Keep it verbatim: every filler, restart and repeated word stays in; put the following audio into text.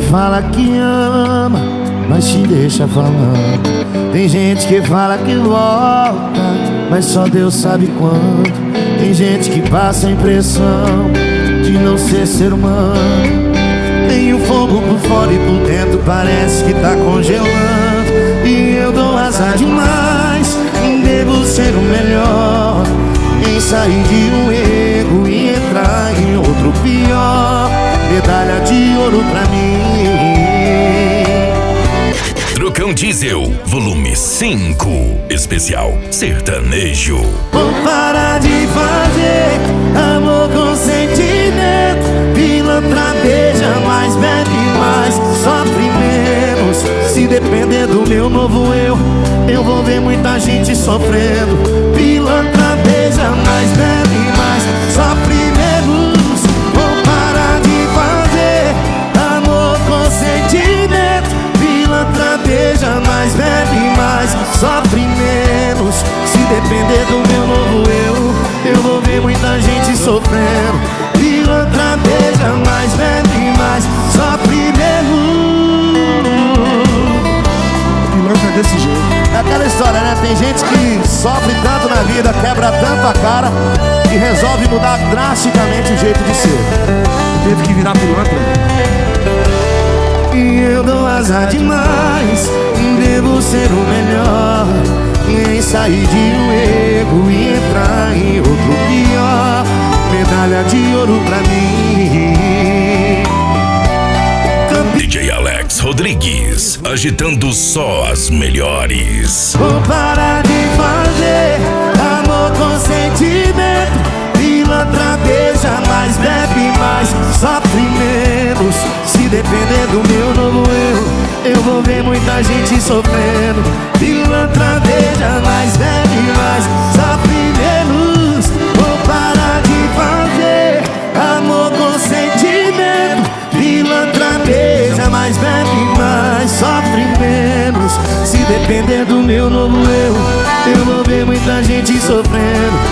fala que ama, mas te deixa falando. Tem gente que fala que volta, mas só Deus sabe quando. Tem gente que passa a impressão de não ser ser humano. Tem o fogo por fora e por dentro parece que tá congelando. E eu dou azar demais, devo ser o melhor em sair de um erro e entrar em outro pior. Medalha de ouro pra mim. Trucão Diesel, volume cinco, especial sertanejo. Vou parar de fazer amor com sentimento. Pilantra beija mais, bebe mais, sofre menos. Se depender do meu novo eu, eu vou ver muita gente sofrendo. Pilantra beija mais, bebe mais, sofre menos. Vou parar de fazer amor com sentimento. Pilantra beija mais, bebe mais, sofre menos. Se depender do meu novo eu, eu vou ver muita gente sofrendo. Pilantra beija mais, bebe mais, sofre menos. Pilantra desse jeito. É aquela história, né? Tem gente que sofre tanto na vida, quebra tanto a cara e resolve mudar drasticamente o jeito de ser. Teve que virar pilantra. E eu dou azar demais, devo ser o melhor em sair de um erro e entrar em outro pior. Medalha de ouro pra mim. D J Alex Rodrigues, agitando só as melhores. Vou parar de fazer amor com sentimento. Pilantra beija mais, bebe mais, sofre menos. Se depender do meu novo eu, eu vou ver muita gente sofrendo. Pilantra beija mais, bebe mais, sofre menos. Vou parar de fazer amor com sentimento. Pilantra beija mais, bebe mais, sofre menos. Se depender do meu novo eu, eu vou ver muita gente sofrendo.